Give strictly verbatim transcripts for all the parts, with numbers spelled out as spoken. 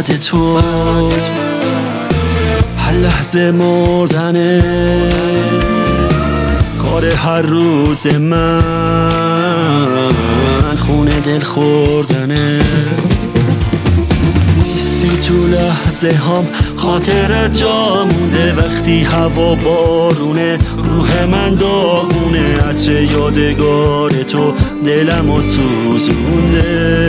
بعد تو هر لحظه مردنه، کار هر روز من خونه دل خوردنه. نیستی تو لحظه هم خاطرت جا مونده، وقتی هوا بارونه روح من داغونه، عطر یادگار تو دلمو سوزونده.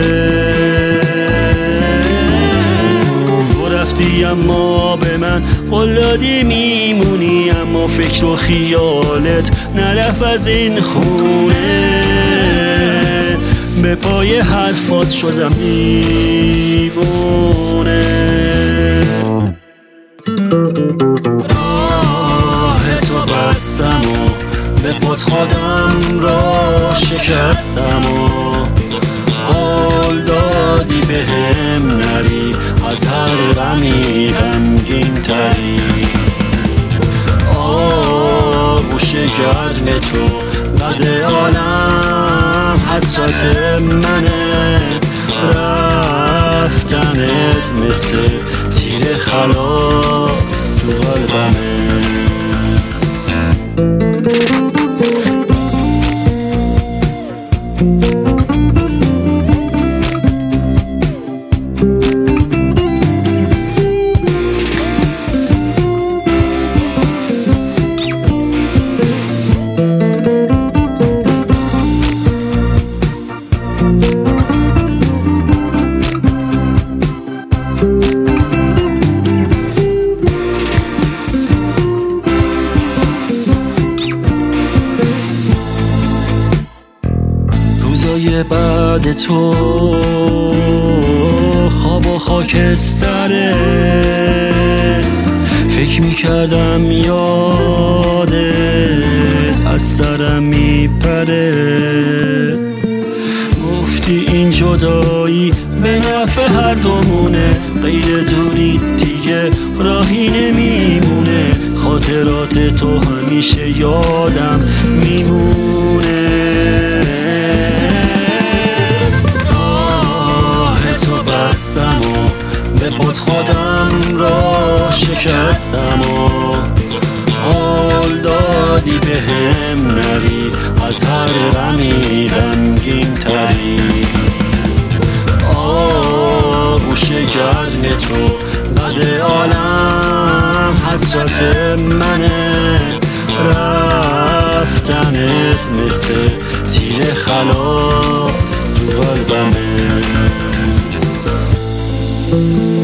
تو رفتی اما به من قول دادی میمونی، اما فکر و خیالت نرفت از این خونه. به پای حرفات شدم دیوونه. راه تو بستم و به پات خودم را شکستم و قول دادی به هم نری، از هر غمی غمگین تری. آغوش گرم تو بعد عالم حسرت منه، رفتنت مثل تیر خلاص تو قلبمه. روزای بعد تو خواب و خاکستره، فکر میکردم یادت از سرم میپره. گفتی این جدایی به نفع هر دومونه، غیر دوری دیگه راهی نمیمونه. خاطرات تو همیشه یادم میمونه. و به خود خودم را شکستم و قول دادی به هم نری، از هر غمی غمگین تری. آغوش گرم تو بعد عالم حسرت منه، رفتنت مثل تیر خلاص تو قلبمه.